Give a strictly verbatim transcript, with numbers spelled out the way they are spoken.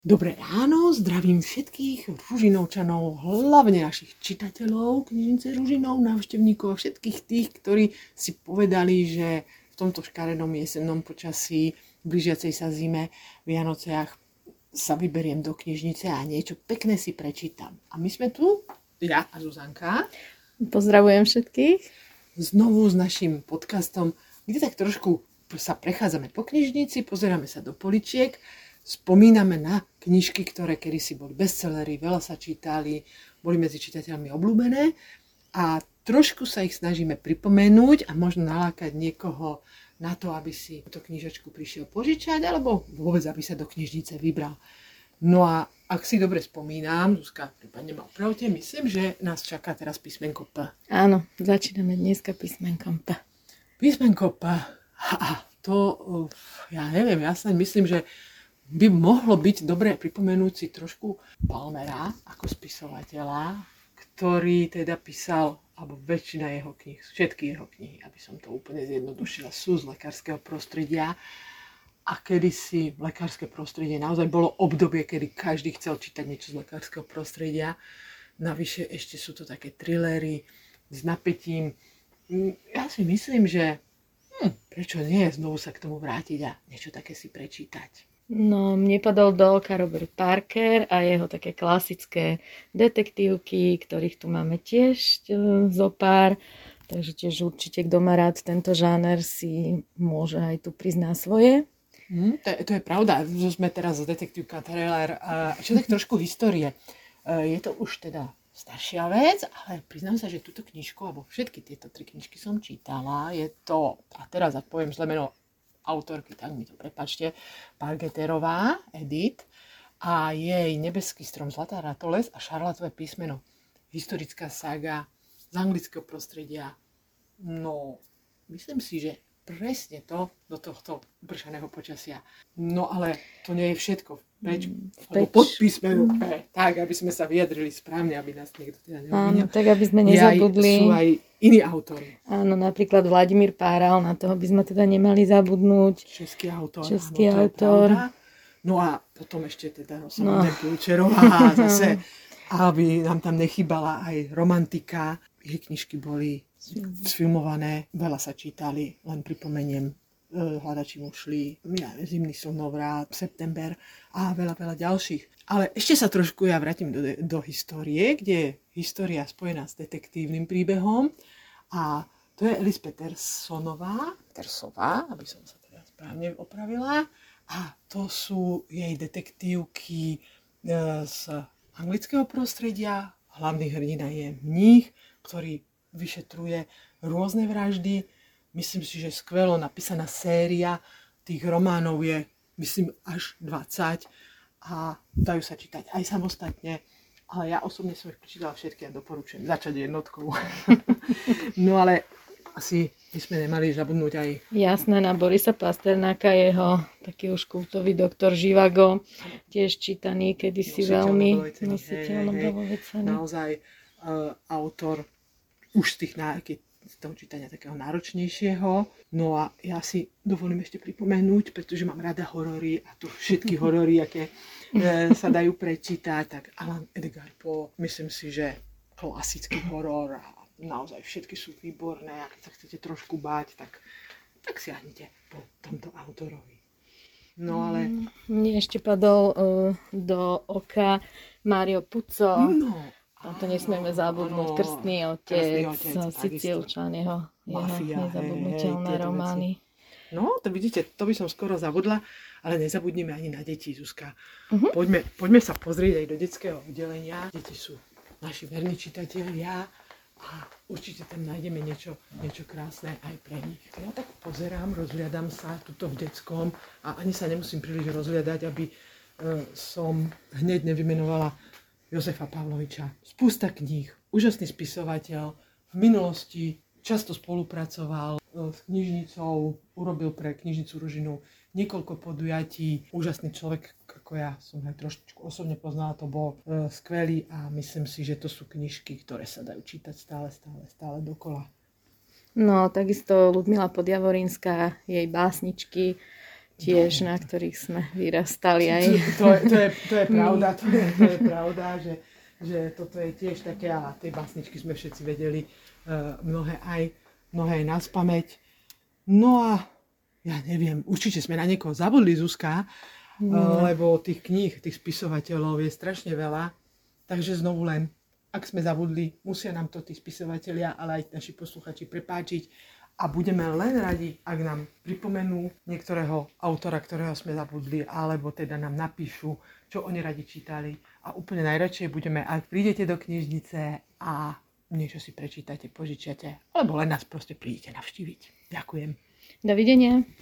Dobré ráno, zdravím všetkých Ružinovčanov, hlavne našich čitateľov knižnice Ružinov, návštevníkov a všetkých tých, ktorí si povedali, že v tomto škaredom jesennom počasí, blížiacej sa zime, Vianociach sa vyberiem do knižnice a niečo pekné si prečítam. A my sme tu, ja a Zuzanka. Pozdravujem všetkých. Znovu s našim podcastom, kde tak trošku sa prechádzame po knižnici, pozeráme sa do poličiek, spomíname na knižky, ktoré kedysi boli bestsellery, veľa sa čítali, boli medzi čitateľmi obľúbené a trošku sa ich snažíme pripomenúť a možno nalákať niekoho na to, aby si túto knižočku prišiel požičať alebo vôbec, aby sa do knižnice vybral. No a ak si dobre spomínam, Zuzka, prípadne ma opravte, myslím, že nás čaká teraz písmenko P. Áno, začíname dneska písmenkom P. Písmenko P. Ha, to, ja neviem, ja sa myslím, že by mohlo byť dobré pripomenúť si trošku Palmera ako spisovateľa, ktorý teda písal, alebo väčšina jeho kníh, všetky jeho knihy, aby som to úplne zjednodušila, sú z lekárskeho prostredia. A kedysi lekárske prostredie naozaj bolo obdobie, kedy každý chcel čítať niečo z lekárskeho prostredia. Navyše ešte sú to také thrillery s napätím. Ja si myslím, že hm, prečo nie znovu sa k tomu vrátiť a niečo také si prečítať. No, mne padol do oka Robert Parker a jeho také klasické detektívky, ktorých tu máme tiež zo pár. Takže tiež určite, kto má rád tento žáner, si môže aj tu priznať svoje. Hmm, to, to je pravda, že sme teraz z detektívka thriller. Čo tak trošku histórie. Je to už teda staršia vec, ale priznám sa, že túto knižku, alebo všetky tieto tri knižky som čítala. Je to, a teraz ak poviem zle meno autorky, tak mi to prepáčte, Pargeterová, Edith, a jej Nebeský strom, Zlatá ratolesť a Šarlatové písmeno. Historická saga z anglického prostredia. No, myslím si, že presne to do tohto bršaného počasia. No ale to nie je všetko. Preč, Peč. pod písmenom P, tak, aby sme sa vyjadrili správne, aby nás niekto teda neobvinil. Áno, tak aby sme nezabudli. Sú aj iní autori. Áno, napríklad Vladimír Páral, na toho by sme teda nemali zabudnúť. Český autor. Český áno, autor. No a potom ešte teda Rosamunde no. Pilčerová zase, aby nám tam nechybala aj romantika. Jej knižky boli sfilmované, veľa sa čítali, len pripomeniem Hľadači mušlí, ja, Zimný slnovrat, September a veľa, veľa ďalších. Ale ešte sa trošku ja vrátim do, do histórie, kde je história spojená s detektívnym príbehom a to je Alice Petersonová, Petersová, aby som sa teda správne opravila, a to sú jej detektívky z anglického prostredia. Hlavný hrdina je mních, ktorý vyšetruje rôzne vraždy. Myslím si, že skvelo napísaná séria tých románov je, myslím, až dvadsať a dajú sa čítať aj samostatne. Ale ja osobne som ich prečítala všetky a doporučujem začať jednotkou. No ale asi by sme nemali zabudnúť aj... Jasné, na Borisa Pasternáka, jeho taký už kultový doktor Živago, tiež čítaný kedysi veľmi. Nositeľ Nobelovej ceny. Naozaj uh, autor už z tých nároky z toho čítania takého náročnejšieho. No a ja si dovolím ešte pripomenúť, pretože mám rada horory a tu všetky horory, aké e, sa dajú prečítať, tak Alan Edgar Poe, myslím si, že klasický horor a naozaj všetky sú výborné a keď sa chcete trošku báť, tak, tak siahnite po tomto autorovi. No ale... Mne ešte padol uh, do oka Mario Puzo. No. A to nesmieme zabudnúť, Krstný otec, Sicílčan, jeho, jeho nezabudnutelné romány. No, to vidíte, to by som skoro zabudla, ale nezabudnime ani na deti, Zuzka. Uh-huh. Poďme, poďme sa pozrieť aj do detského oddelenia. Deti sú naši verní čitatelia a určite tam nájdeme niečo, niečo krásne aj pre nich. Ja tak pozerám, rozhliadam sa tuto v detskom a ani sa nemusím príliš rozhliadať, aby e, som hneď nevymenovala Jozefa Pavloviča. Spústa kníh, úžasný spisovateľ, v minulosti často spolupracoval s knižnicou, urobil pre knižnicu Ružinu niekoľko podujatí. Úžasný človek, ako ja som aj trošičku osobne poznala, to bol e, skvelý a myslím si, že to sú knižky, ktoré sa dajú čítať stále, stále, stále dokola. No, takisto Ľudmila Podjavorinská, jej básničky, tiež, na ktorých sme vyrastali aj. To, to, to, je, to je pravda, to je, to je pravda, že, že toto je tiež také, a tie básničky sme všetci vedeli uh, mnohé aj, mnohé aj nás pamäť. No a ja neviem, určite sme na niekoho zabudli, Zuzka, no. uh, lebo tých kníh, tých spisovateľov je strašne veľa, takže znovu len, ak sme zabudli, musia nám to tí spisovatelia, ale aj naši posluchači prepáčiť. A budeme len radi, ak nám pripomenú niektorého autora, ktorého sme zabudli, alebo teda nám napíšu, čo oni radi čítali. A úplne najradšej budeme, ak prídete do knižnice a niečo si prečítate, požičiate, alebo len nás proste prídete navštíviť. Ďakujem. Dovidenia.